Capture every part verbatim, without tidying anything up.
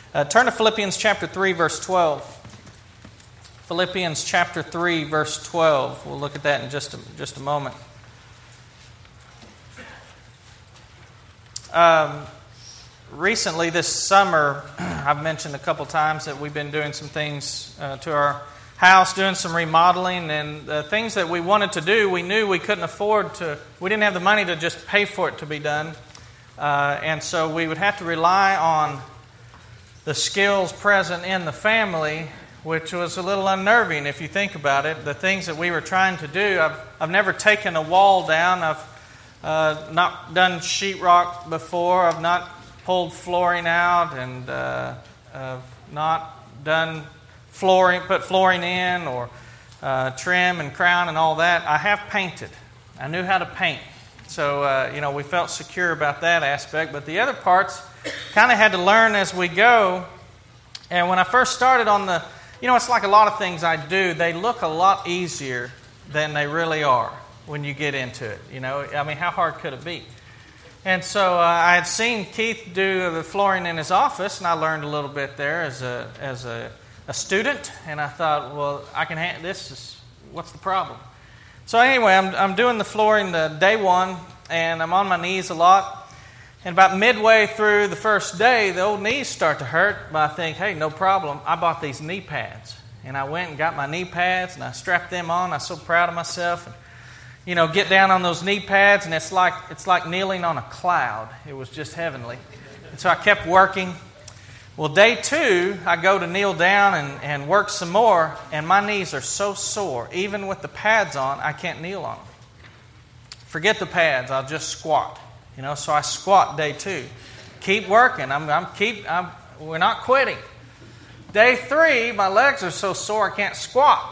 Uh, turn to Philippians chapter three, verse twelve. Philippians chapter three, verse twelve. We'll look at that in just a, just a moment. Um, recently, this summer, I've mentioned a couple times that we've been doing some things uh, to our house, doing some remodeling, and the things that we wanted to do, we knew we couldn't afford to, we didn't have the money to just pay for it to be done. Uh, and so we would have to rely on the skills present in the family, which was a little unnerving if you think about it. The things that we were trying to do, I've, I've never taken a wall down, I've uh, not done sheetrock before, I've not pulled flooring out, and uh, I've not done flooring, put flooring in, or uh, trim and crown and all that. I have painted. I knew how to paint. So, uh, you know, we felt secure about that aspect. But the other parts kind of had to learn as we go. And when I first started on the, you know, it's like a lot of things I do. They look a lot easier than they really are when you get into it. You know, I mean, how hard could it be? And so uh, I had seen Keith do the flooring in his office, and I learned a little bit there as a as a, a student. And I thought, well, I can handle this. Is, what's the problem? So anyway, I'm I'm doing the flooring the day one, and I'm on my knees a lot. And about midway through the first day, the old knees start to hurt. But I think, hey, no problem. I bought these knee pads, and I went and got my knee pads, and I strapped them on. I was so proud of myself. And, you know, get down on those knee pads, and it's like it's like kneeling on a cloud. It was just heavenly. And so I kept working. Well, day two, I go to kneel down and, and work some more, and my knees are so sore. Even with the pads on, I can't kneel on them. Forget the pads, I'll just squat. You know, so I squat day two. Keep working. I'm, I'm keep. I'm, we're not quitting. Day three, my legs are so sore I can't squat.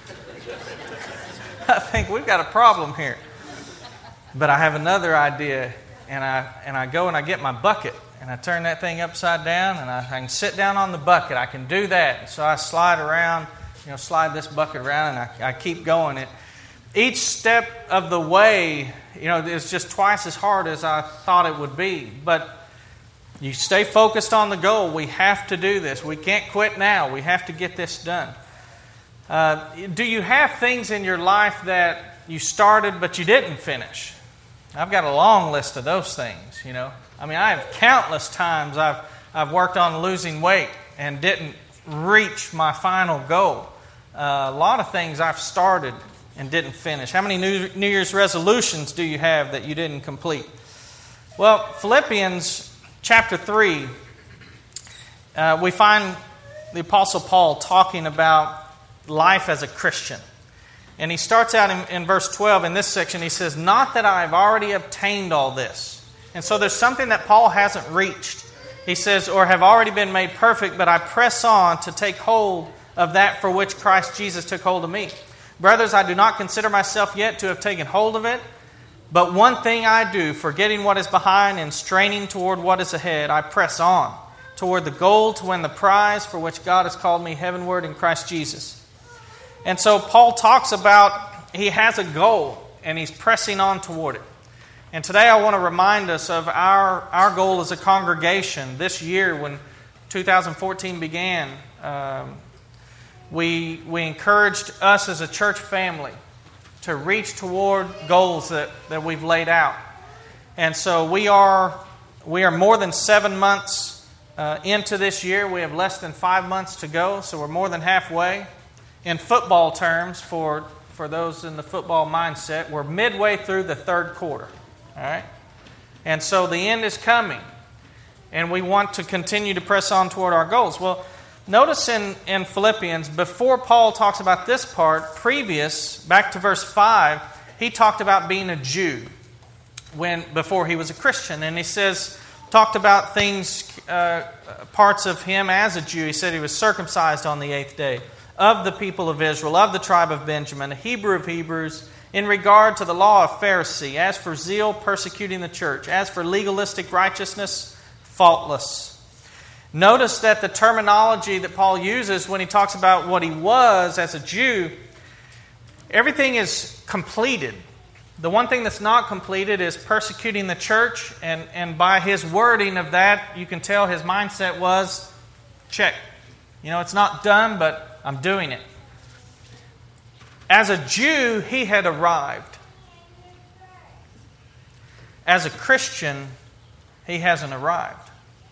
I think we've got a problem here. But I have another idea, and I and I go and I get my bucket. And I turn that thing upside down, and I, I can sit down on the bucket. I can do that. And so I slide around, you know, slide this bucket around, and I, I keep going. It each step of the way, you know, it's just twice as hard as I thought it would be. But you stay focused on the goal. We have to do this. We can't quit now. We have to get this done. Uh, do you have things in your life that you started but you didn't finish? I've got a long list of those things, you know. I mean, I have countless times I've I've worked on losing weight and didn't reach my final goal. Uh, a lot of things I've started and didn't finish. How many New, New Year's resolutions do you have that you didn't complete? Well, Philippians chapter three, uh, we find the Apostle Paul talking about life as a Christian. And he starts out in, in verse twelve in this section. He says, "Not that I have already obtained all this." And so there's something that Paul hasn't reached. He says, "Or have already been made perfect, but I press on to take hold of that for which Christ Jesus took hold of me. Brothers, I do not consider myself yet to have taken hold of it. But one thing I do, forgetting what is behind and straining toward what is ahead, I press on toward the goal to win the prize for which God has called me heavenward in Christ Jesus." And so Paul talks about he has a goal and he's pressing on toward it. And today I want to remind us of our, our goal as a congregation. This year when two thousand fourteen began, um, we, we encouraged us as a church family to reach toward goals that, that we've laid out. And so we are, we are more than seven months uh, into this year. We have less than five months to go, so we're more than halfway. In football terms, for, for those in the football mindset, we're midway through the third quarter. All right? And so the end is coming. And we want to continue to press on toward our goals. Well, notice in, in Philippians, before Paul talks about this part, previous, back to verse five, he talked about being a Jew when before he was a Christian. And he says, talked about things, uh, parts of him as a Jew. He said he was circumcised on the eighth day, of the people of Israel, of the tribe of Benjamin, a Hebrew of Hebrews, in regard to the law of Pharisee, as for zeal, persecuting the church, as for legalistic righteousness, faultless. Notice that the terminology that Paul uses when he talks about what he was as a Jew, everything is completed. The one thing that's not completed is persecuting the church, and, and by his wording of that, you can tell his mindset was, Check. You know, it's not done, but I'm doing it. As a Jew, he had arrived. As a Christian, he hasn't arrived.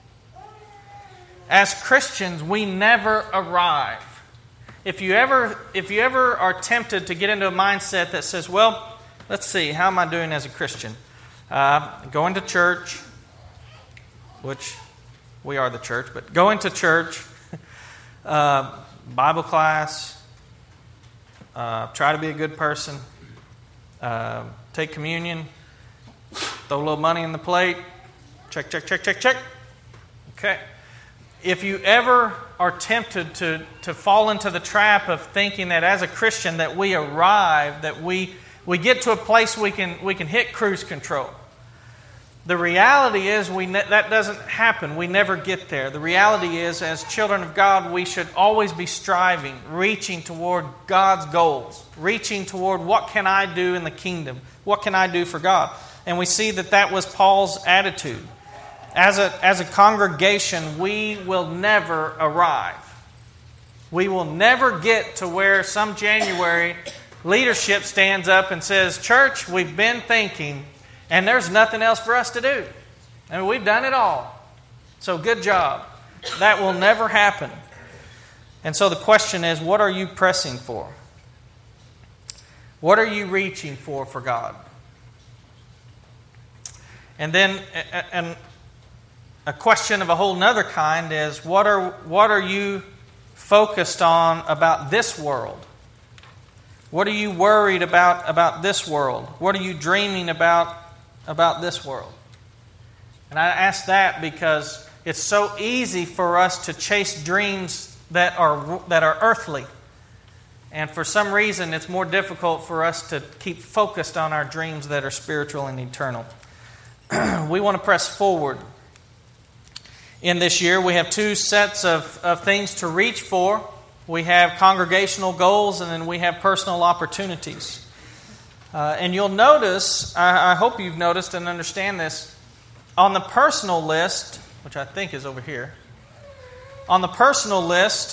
As Christians, we never arrive. If you ever, if you ever are tempted to get into a mindset that says, well, let's see, how am I doing as a Christian? Uh, going to church, which we are the church, but going to church, uh, Bible class, uh, try to be a good person, uh, take communion, throw a little money in the plate, check, check, check, check, check. Okay. If you ever are tempted to, to fall into the trap of thinking that as a Christian that we arrive, that we we get to a place we can we can hit cruise control. The reality is we ne- that doesn't happen. We never get there. The reality is, as children of God, we should always be striving, reaching toward God's goals, reaching toward what can I do in the kingdom? What can I do for God? And we see that that was Paul's attitude. As a, as a congregation, we will never arrive. We will never get to where some January leadership stands up and says, church, we've been thinking, and there's nothing else for us to do. I mean, we've done it all. So good job. That will never happen. And so the question is, what are you pressing for? What are you reaching for for God? And then, and a question of a whole nother kind is, what are what are you focused on about this world? What are you worried about about this world? What are you dreaming about about this world? And I ask that because it's so easy for us to chase dreams that are that are earthly. And for some reason, it's more difficult for us to keep focused on our dreams that are spiritual and eternal. We want to press forward. In this year, we have two sets of, of things to reach for. We have congregational goals, and then we have personal opportunities. Uh, and you'll notice, I, I hope you've noticed and understand this, on the personal list, which I think is over here, on the personal list,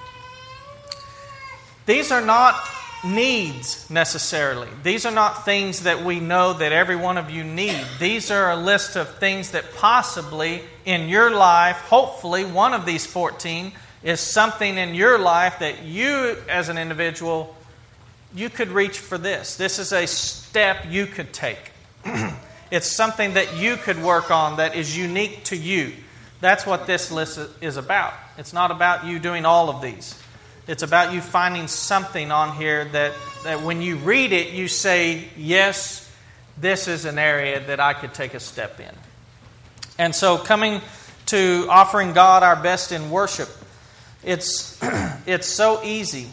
these are not needs necessarily. These are not things that we know that every one of you need. These are a list of things that possibly in your life, hopefully one of these fourteen is something in your life that you as an individual, you could reach for this. This is a step you could take. It's something that you could work on that is unique to you. That's what this list is about. It's not about you doing all of these. It's about you finding something on here that, that when you read it, you say, yes, this is an area that I could take a step in. And so coming to offering God our best in worship, it's it's so easy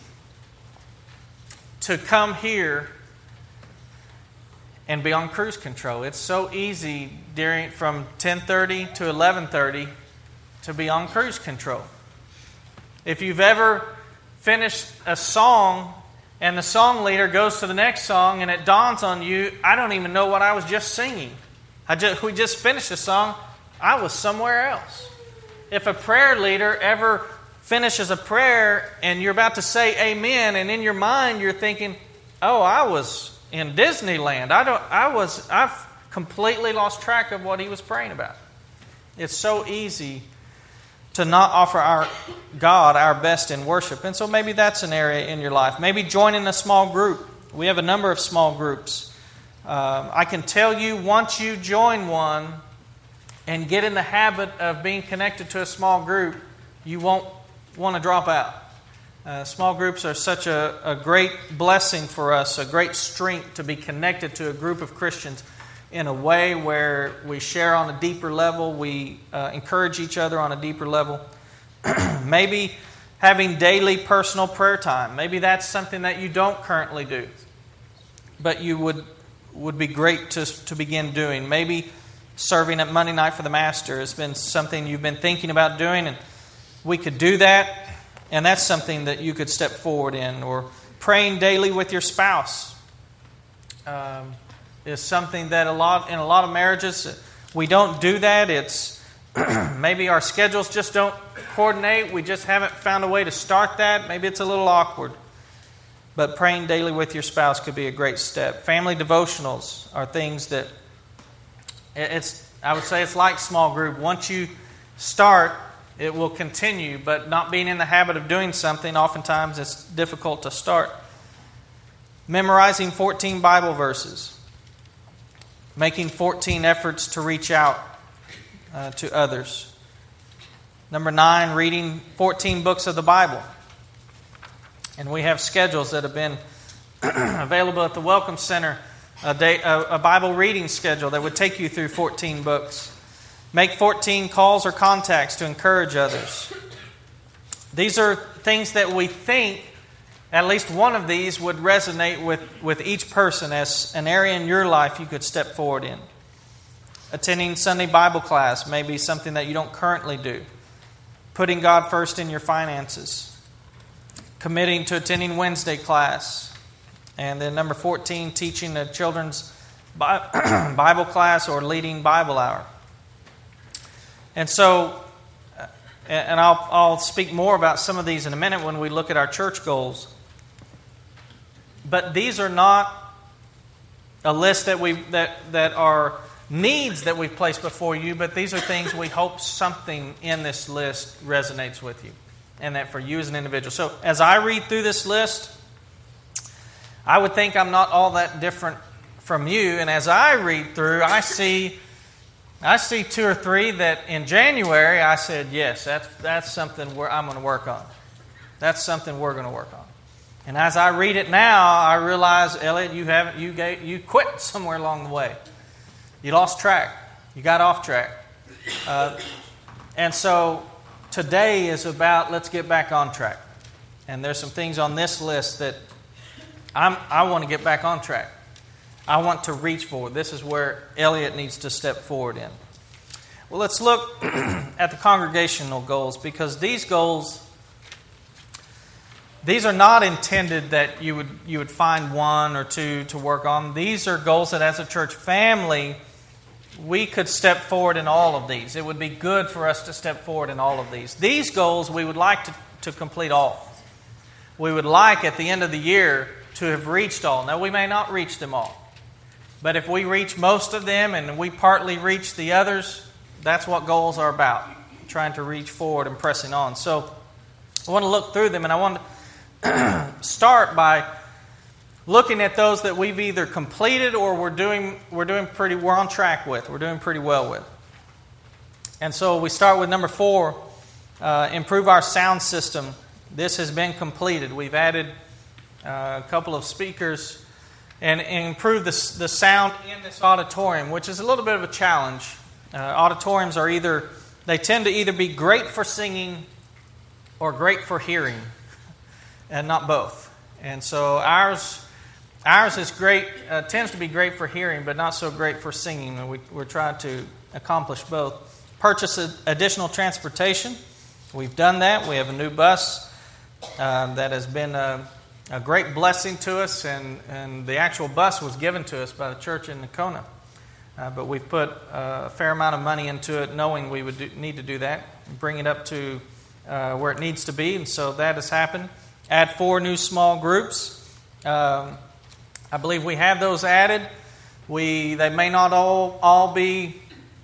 to come here and be on cruise control. It's so easy during from ten thirty to eleven thirty to be on cruise control. If you've ever finished a song and the song leader goes to the next song and it dawns on you, I don't even know what I was just singing. I just, we just finished a song, I was somewhere else. If a prayer leader ever finishes a prayer and you're about to say amen, and in your mind you're thinking, oh, I was in Disneyland. I don't I was I've completely lost track of what he was praying about. It's so easy to not offer our God our best in worship. And so maybe that's an area in your life. Maybe joining a small group. We have a number of small groups. Um, I can tell you, once you join one and get in the habit of being connected to a small group, you won't want to drop out. Uh, small groups are such a, a great blessing for us, a great strength to be connected to a group of Christians in a way where we share on a deeper level, we uh, encourage each other on a deeper level. Maybe having daily personal prayer time. Maybe that's something that you don't currently do, but you would would be great to, to begin doing. Maybe serving at Monday night for the Master has been something you've been thinking about doing, and we could do that, and that's something that you could step forward in. Or praying daily with your spouse. Um, is something that a lot in a lot of marriages we don't do that. It's Maybe our schedules just don't coordinate. We just haven't found a way to start that. Maybe it's a little awkward. But praying daily with your spouse could be a great step. Family devotionals are things that it's, I would say it's like small group. Once you start, it will continue. But not being in the habit of doing something, oftentimes it's difficult to start. Memorizing fourteen Bible verses. Making fourteen efforts to reach out uh, to others. Number nine, reading fourteen books of the Bible. And we have schedules that have been available at the Welcome Center, a, day, a, a Bible reading schedule that would take you through fourteen books. Make fourteen calls or contacts to encourage others. These are things that we think at least one of these would resonate with, with each person as an area in your life you could step forward in. Attending Sunday Bible class may be something that you don't currently do. Putting God first in your finances. Committing to attending Wednesday class. And then number fourteen, teaching a children's Bible class or leading Bible hour. And so, and I'll, I'll speak more about some of these in a minute when we look at our church goals. But these are not a list that we that that are needs that we've placed before you, but these are things we hope something in this list resonates with you, and that for you as an individual. So as I read through this list, I would think I'm not all that different from you, and as I read through, I see I see two or three that in January I said, yes, that's that's something where I'm going to work on. That's something we're going to work on. And as I read it now, I realize, Elliot, you haven't you gave, you quit somewhere along the way. You lost track. You got off track. Uh, and so today is about let's get back on track. And there's some things on this list that I'm, I want to get back on track. I want to reach forward. This is where Elliot needs to step forward in. Well, let's look at the congregational goals, because these goals, these are not intended that you would you would find one or two to work on. These are goals that as a church family, we could step forward in all of these. It would be good for us to step forward in all of these. These goals we would like to, to complete all. We would like at the end of the year to have reached all. Now, we may not reach them all. But if we reach most of them and we partly reach the others, that's what goals are about. Trying to reach forward and pressing on. So I want to look through them, and I want to start by looking at those that we've either completed or we're doing we're doing pretty we're on track with. We're doing pretty well with. And so we start with number four, uh, improve our sound system. This has been completed. We've added uh, a couple of speakers and improve the, the sound in this auditorium, which is a little bit of a challenge. Uh, auditoriums are either, they tend to either be great for singing or great for hearing, and not both. And so ours ours is great, uh, tends to be great for hearing, but not so great for singing. And we, we're trying to accomplish both. Purchase a, additional transportation. We've done that. We have a new bus uh, that has been a, a great blessing to us, and, and the actual bus was given to us by the church in Nocona. Uh, but we've put a fair amount of money into it, knowing we would do, need to do that, bring it up to uh, where it needs to be, and so that has happened. Add four new small groups. Um, I believe we have those added. We they may not all all be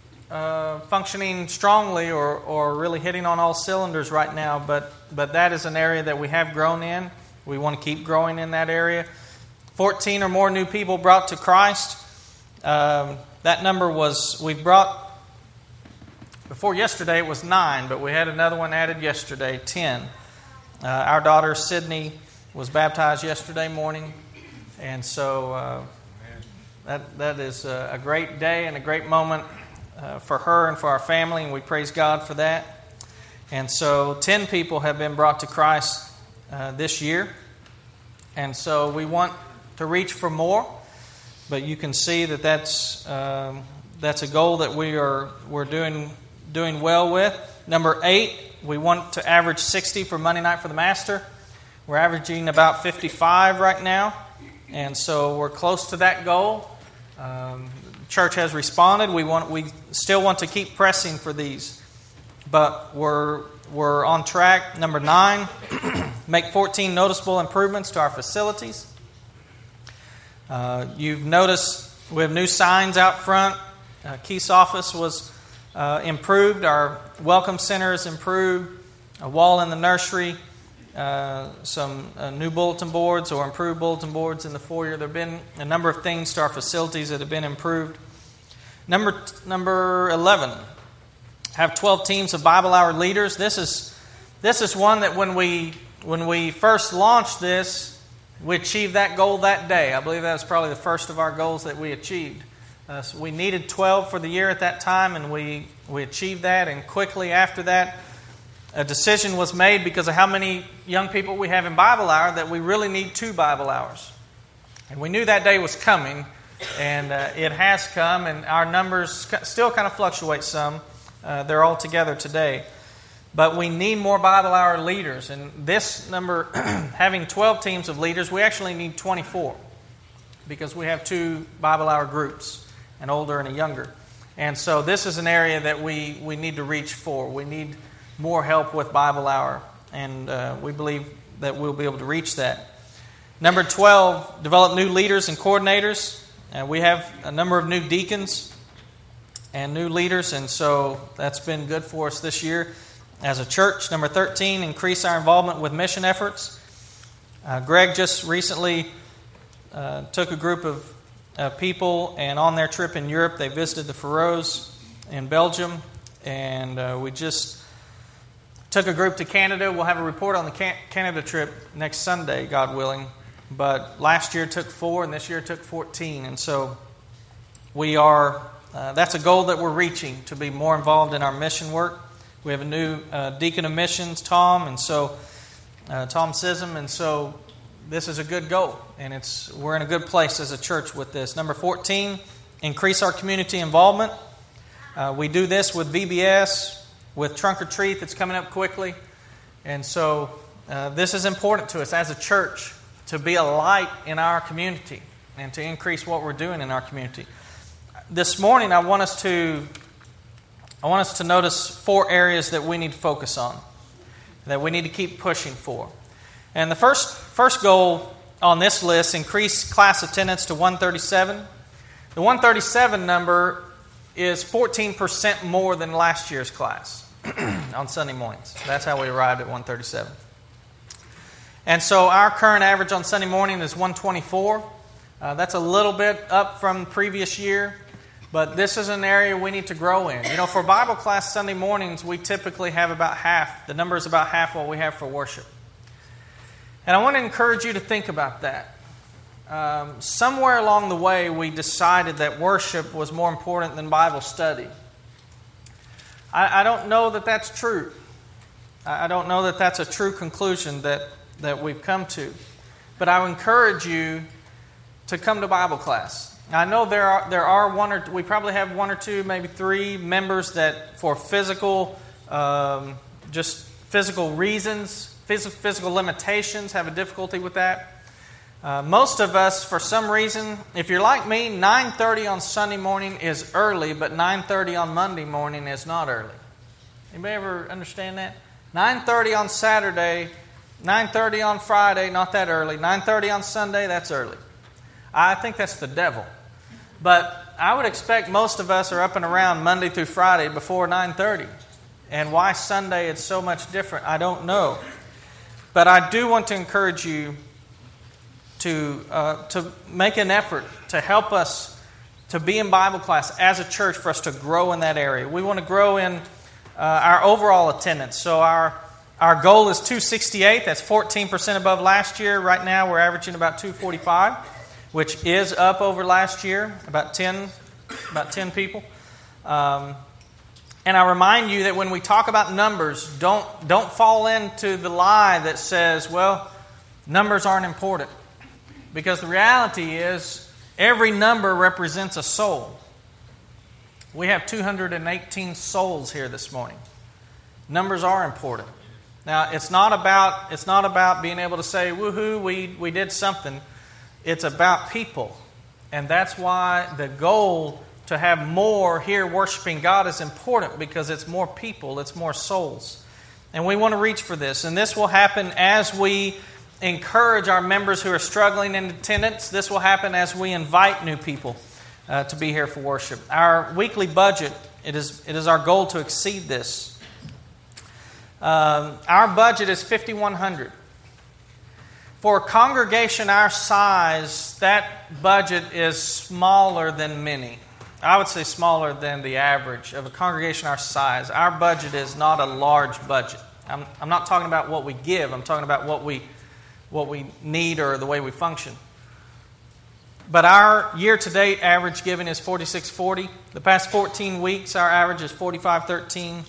uh, functioning strongly or, or really hitting on all cylinders right now, but but that is an area that we have grown in. We want to keep growing in that area. fourteen or more new people brought to Christ. Um, that number was, we brought, before yesterday it was nine, but we had another one added yesterday, ten. Uh, our daughter Sydney was baptized yesterday morning, and so uh, that that is a, a great day and a great moment uh, for her and for our family, and we praise God for that. And so ten people have been brought to Christ uh, this year, and so we want to reach for more. But you can see that that's um, that's a goal that we are we're doing doing well with. Number eight, we want to average sixty for Monday night for the Master. We're averaging about fifty-five right now, and so we're close to that goal. Um, the church has responded. We want we still want to keep pressing for these. but we're, we're on track. Number nine, make fourteen noticeable improvements to our facilities. Uh, you've noticed we have new signs out front. Uh, Keith's office was uh, improved. Our welcome center is improved. A wall in the nursery. Uh, some uh, new bulletin boards or improved bulletin boards in the foyer. There have been a number of things to our facilities that have been improved. Number number eleven, have twelve teams of Bible Hour leaders. This is this is one that when we when we first launched this, we achieved that goal that day. I believe that was probably the first of our goals that we achieved. Uh, so we needed twelve for the year at that time, and we, we achieved that. And quickly after that, a decision was made because of how many young people we have in Bible Hour that we really need two Bible Hours. And we knew that day was coming, and uh, it has come, and our numbers still kind of fluctuate some. Uh, they're all together today. But we need more Bible Hour leaders. And this number, having twelve teams of leaders, we actually need twenty-four because we have two Bible Hour groups, an older and a younger. And so this is an area that we, we need to reach for. We need more help with Bible Hour, and uh, we believe that we'll be able to reach that. Number twelve, develop new leaders and coordinators. Uh, we have a number of new deacons and new leaders, and so that's been good for us this year as a church. Number thirteen, increase our involvement with mission efforts. Uh, Greg just recently uh, took a group of uh, people, and on their trip in Europe, they visited the Faroes in Belgium, and uh, we just took a group to Canada. We'll have a report on the Can- Canada trip next Sunday, God willing. But last year took four, and this year took fourteen. And so we are, uh, that's a goal that we're reaching, to be more involved in our mission work. We have a new uh, deacon of missions, Tom, and so uh, Tom Sism, and so this is a good goal. And it's we're in a good place as a church with this. Number fourteen, increase our community involvement. Uh, we do this with V B S, with Trunk or Treat that's coming up quickly. And so uh, this is important to us as a church, to be a light in our community and to increase what we're doing in our community. This morning I want us to I want us to notice four areas that we need to focus on, that we need to keep pushing for. And the first first goal on this list, increase class attendance to one thirty-seven. The one thirty-seven number is fourteen percent more than last year's class on Sunday mornings. That's how we arrived at one thirty-seven. And so our current average on Sunday morning is one twenty-four. Uh, that's a little bit up from the previous year, but this is an area we need to grow in. You know, for Bible class Sunday mornings, we typically have about half. The number is about half what we have for worship. And I want to encourage you to think about that. Um, somewhere along the way, we decided that worship was more important than Bible study. I, I don't know that that's true. I, I don't know that that's a true conclusion that, that we've come to. But I would encourage you to come to Bible class. I know there are there are one or we probably have one or two, maybe three members that for physical, um, just physical reasons, phys- physical limitations, have a difficulty with that. Uh, most of us, for some reason, if you're like me, nine thirty on Sunday morning is early, but nine thirty on Monday morning is not early. Anybody ever understand that? nine thirty on Saturday, nine thirty on Friday, not that early. nine thirty on Sunday, that's early. I think that's the devil. But I would expect most of us are up and around Monday through Friday before nine thirty. And why Sunday it's so much different, I don't know. But I do want to encourage you to uh, to make an effort to help us to be in Bible class as a church, for us to grow in that area. We want to grow in uh, our overall attendance. So our our goal is two sixty-eight. That's fourteen percent above last year. Right now we're averaging about two forty-five, which is up over last year, about ten, about ten people. Um, and I remind you that when we talk about numbers, don't don't fall into the lie that says, well, numbers aren't important. Because the reality is, every number represents a soul. We have two hundred eighteen souls here this morning. Numbers are important. Now, it's not about it's not about being able to say, woohoo, we, we did something. It's about people. And that's why the goal to have more here worshiping God is important because it's more people, it's more souls. And we want to reach for this. And this will happen as we encourage our members who are struggling in attendance. This will happen as we invite new people uh, to be here for worship. Our weekly budget, it is, it is our goal to exceed this. Um, our budget is five thousand one hundred dollars. For a congregation our size, that budget is smaller than many. I would say smaller than the average of a congregation our size. Our budget is not a large budget. I'm, I'm not talking about what we give. I'm talking about what we what we need or the way we function. But our year-to-date average giving is forty-six forty. The past fourteen weeks, our average is forty-five thirteen.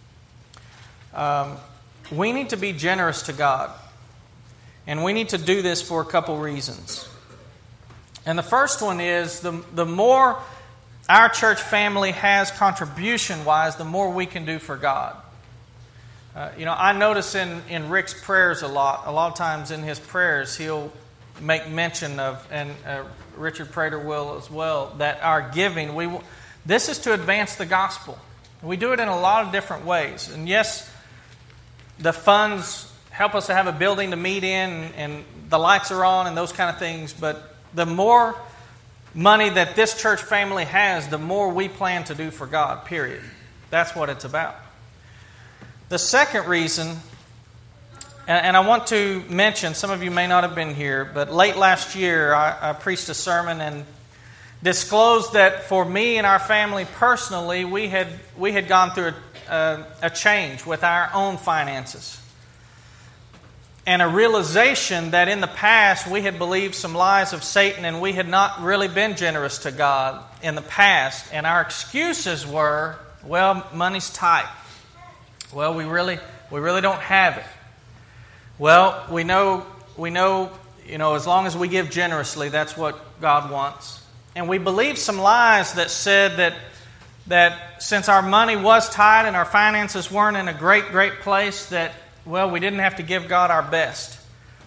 Um, we need to be generous to God. And we need to do this for a couple reasons. And the first one is the, the more our church family has contribution-wise, the more we can do for God. Uh, you know, I notice in, in Rick's prayers a lot, a lot of times in his prayers, he'll make mention of, and uh, Richard Prater will as well, that our giving, we this is to advance the gospel. We do it in a lot of different ways. And yes, the funds help us to have a building to meet in, and, and the lights are on and those kind of things, but the more money that this church family has, the more we plan to do for God, period. That's what it's about. The second reason, and, and I want to mention, some of you may not have been here, but late last year I, I preached a sermon and disclosed that for me and our family personally, we had we had gone through a, a, a change with our own finances. And a realization that in the past we had believed some lies of Satan and we had not really been generous to God in the past. And our excuses were, well, money's tight. Well, we really we really don't have it. Well, we know we know, you know, as long as we give generously, that's what God wants. And we believed some lies that said that that since our money was tight and our finances weren't in a great, great place, that well, we didn't have to give God our best.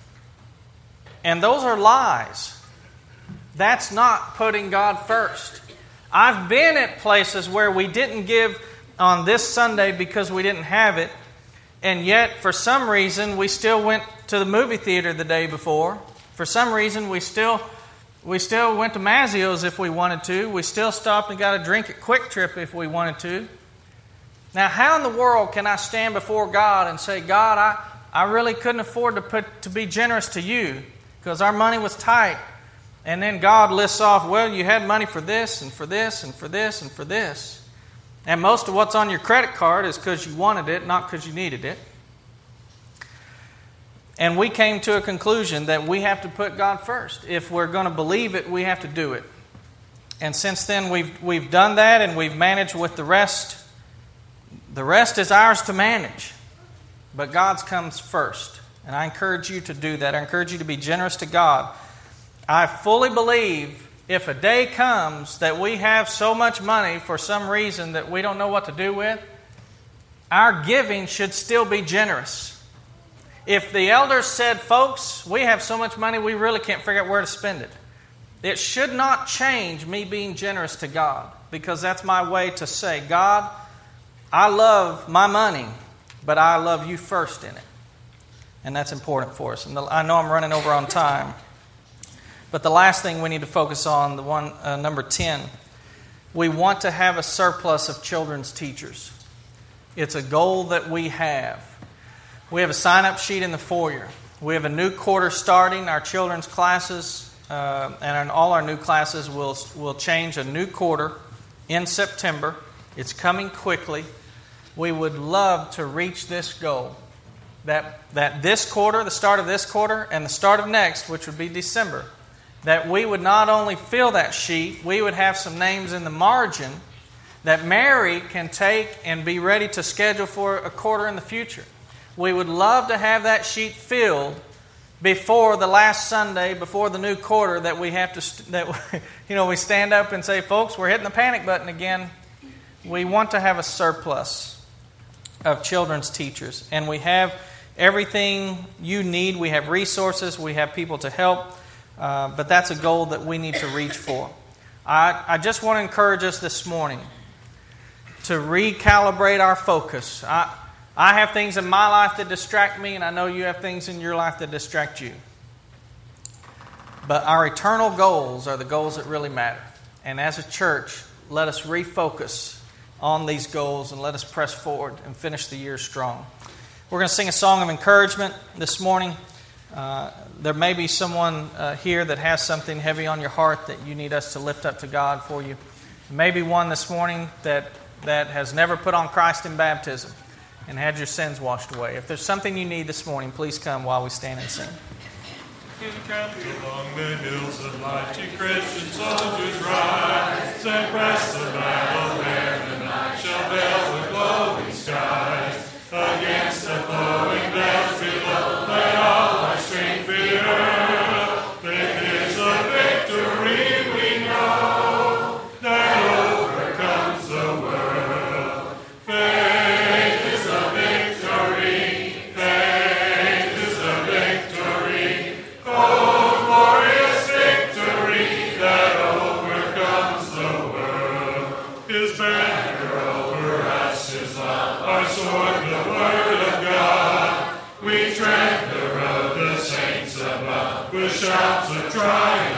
And those are lies. That's not putting God first. I've been at places where we didn't give on this Sunday because we didn't have it, and yet for some reason we still went to the movie theater the day before. For some reason we still we still went to Mazzio's if we wanted to. We still stopped and got a drink at Quick Trip if we wanted to. Now, how in the world can I stand before God and say, God, I, I really couldn't afford to put to be generous to you because our money was tight. And then God lists off, well, you had money for this and for this and for this and for this. And most of what's on your credit card is because you wanted it, not because you needed it. And we came to a conclusion that we have to put God first. If we're going to believe it, we have to do it. And since then, we've we've done that and we've managed with the rest. The rest is ours to manage, but God's comes first. And I encourage you to do that. I encourage you to be generous to God. I fully believe if a day comes that we have so much money for some reason that we don't know what to do with, our giving should still be generous. If the elders said, folks, we have so much money we really can't figure out where to spend it, it should not change me being generous to God, because that's my way to say, God, I love my money, but I love you first in it. And that's important for us. And I know I'm running over on time. But the last thing we need to focus on, the one uh, number ten, we want to have a surplus of children's teachers. It's a goal that we have. We have a sign-up sheet in the foyer. We have a new quarter starting. Our children's classes uh, and all our new classes will will change a new quarter in September. It's coming quickly. We would love to reach this goal. That, that this quarter, the start of this quarter, and the start of next, which would be December, that we would not only fill that sheet, we would have some names in the margin that Mary can take and be ready to schedule for a quarter in the future. We would love to have that sheet filled before the last Sunday, before the new quarter, that we have to, that you know, we stand up and say, folks, we're hitting the panic button again. We want to have a surplus of children's teachers. And we have everything you need. We have resources. We have people to help. Uh, but that's a goal that we need to reach for. I, I just want to encourage us this morning to recalibrate our focus. I, I have things in my life that distract me, and I know you have things in your life that distract you. But our eternal goals are the goals that really matter. And as a church, let us refocus on these goals and let us press forward and finish the year strong. We're going to sing a song of encouragement this morning. Uh, there may be someone uh, here that has something heavy on your heart that you need us to lift up to God for you. Maybe one this morning that, that has never put on Christ in baptism and had your sins washed away. If there's something you need this morning, please come while we stand and sing. Encamped along the hills of mighty Christian soldiers rise, and press the battle where the night shall veil the glowing skies. Against the flowing bells below, let all our strength be hurled. This is a victory we know that overcomes the world. Faith is a victory. Faith is a victory. Oh, glorious victory that overcomes the world. His banner over us is love, our sword, the word of God. We tread the road, the saints above, with shouts of triumph.